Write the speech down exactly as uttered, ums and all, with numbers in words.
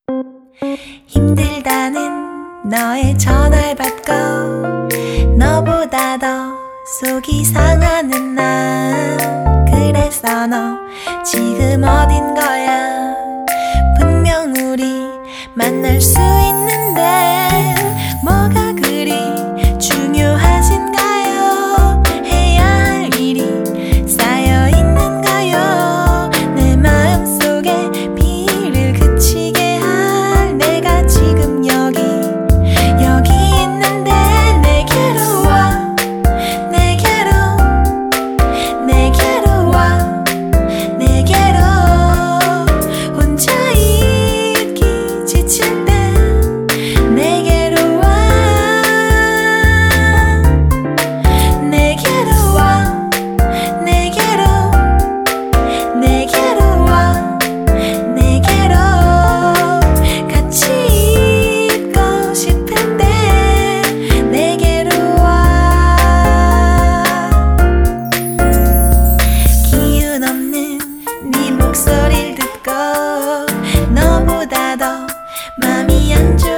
힘들다는 너의 전화를 받고 너보다 더 속이 상하는 난 그래서 너 지금 어딘 거야. 분명 우리 만날 수 있는데 뭐가 그리 중요하신가요? 해야 할 일이 쌓여 있는가요? 내 마음속에 비를 그치게 할 내가 지금 여기 여기 있는데 내게로 와 내게로 내게로 와 내게로 혼자 있기 지칠 때 내게로 와 내게로 와 내게로 내게로 와 내게로 같이 있고 싶은데 내게로 와. 기운 없는 네 목소리를 듣고 너보다 더 맘이 안 좋아.